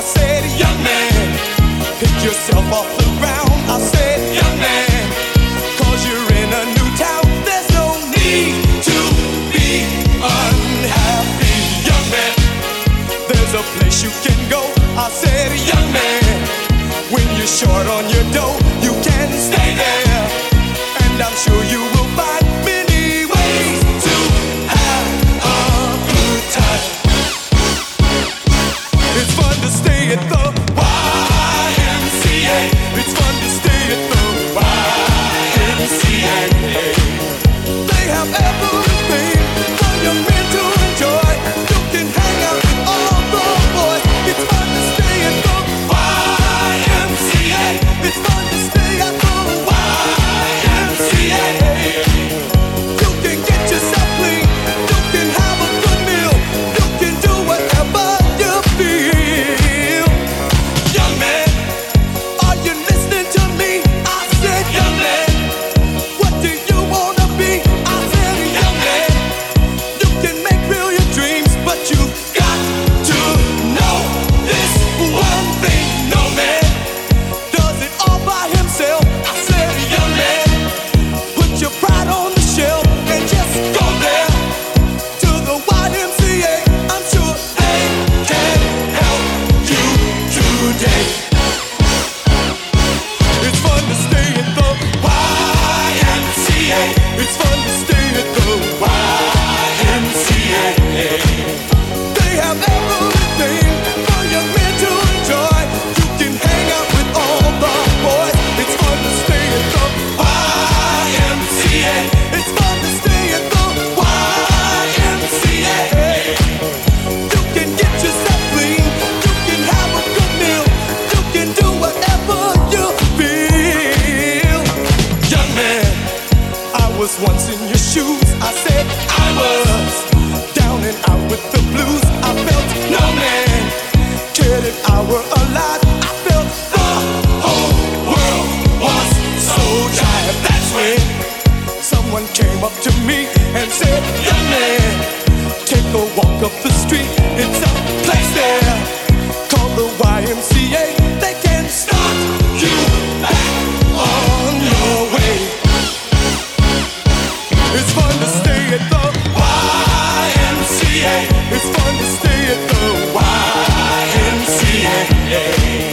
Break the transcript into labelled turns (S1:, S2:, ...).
S1: said, young man, pick yourself off the ground. I said, young man, cause you're in a new town. There's no need to be unhappy, young man. There's a place you can go. I said, young man, when you're short on your dough, you can stay there. And I'm sure you will find many ways to have a good time. It's fun to stay at the YMCA. It's fun to stay at the YMCA. They have everything for young men to enjoy. You can hang out with all the boys. It's fun to stay at the YMCA. It's fun to stay at the YMCA. You can get yourself clean. You can have a good meal. You can do whatever you feel. Young man, are you listening to me? I said, young man, what do you wanna be? I said, young man, you can make real your dreams, but you got to know this one thing. No man does it all by himself. I said, young man, put your pride on the shelf and just go there to the YMCA. I'm sure they can help you today. It's fun to stay at the YMCA. It's fun to stay at the YMCA. They have everything for young men to enjoy. You can hang out with all the boys. It's fun to stay at the YMCA. It's fun to stay at the YMCA. You can get yourself clean. You can have a good meal. You can do whatever you feel. Young man, I was once in your shoes. I said I was down and out with the blues. I felt no man cared if I were alive. I felt the whole world was so dry. That's when someone came up to me and said, young man, take a walk up the street. It's a place there called the YMCA. They can start you back on your way. It's fun to stay at the YMCA. It's fun to stay at the YMCA.